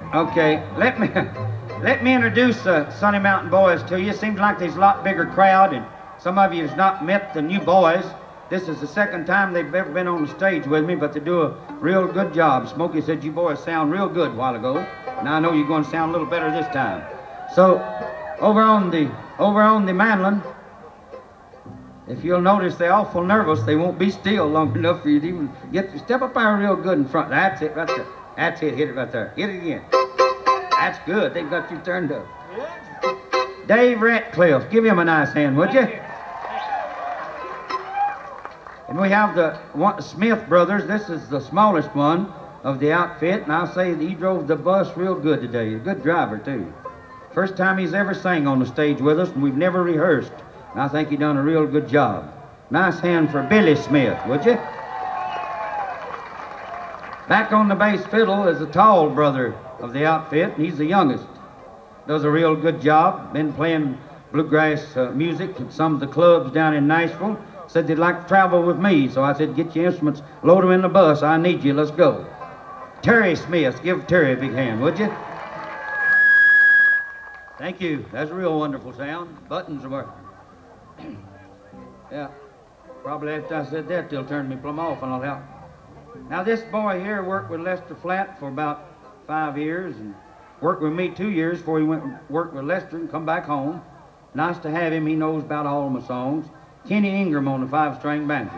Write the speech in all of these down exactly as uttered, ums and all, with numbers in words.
Okay, let me let me introduce uh, Sunny Mountain Boys to you. Seems like there's a lot bigger crowd, and some of you has not met the new boys. This is the second time they've ever been on the stage with me, but they do a real good job. Smokey said you boys sound real good a while ago, and I know you're going to sound a little better this time. So, over on the over on the mandolin, if you'll notice, they're awful nervous. They won't be still long enough for you to even get to step up there real good in front. That's it right there. That's it. Hit it right there. Hit it again. That's good. They got you turned up. Dave Ratcliffe, give him a nice hand, would you? And we have the one, Smith brothers. This is the smallest one of the outfit, and I'll say that he drove the bus real good today. A good driver, too. First time he's ever sang on the stage with us, and we've never rehearsed. And I think he done a real good job. Nice hand for Billy Smith, would you? Back on the bass fiddle is the tall brother of the outfit, and he's the youngest. Does a real good job. Been playing bluegrass uh, music at some of the clubs down in Nashville. Said they'd like to travel with me, so I said, get your instruments, load them in the bus. I need you. Let's go. Terry Smith. Give Terry a big hand, would you? Thank you. That's a real wonderful sound. Buttons are working. Yeah. Probably after I said that, they'll turn me plumb off and I'll help. Now, this boy here worked with Lester Flatt for about five years and worked with me two years before he went and worked with Lester and come back home. Nice to have him. He knows about all of my songs. Kenny Ingram on the five-string banjo.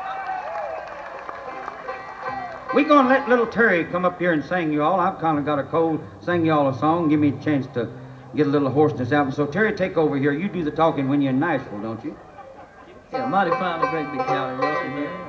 We're going to let little Terry come up here and sing you all. I've kind of got a cold. Sing you all a song. Give me a chance to get a little hoarseness out. So, Terry, take over here. You do the talking when you're in Nashville, don't you? Yeah, mighty fine, a great big county, Russell here.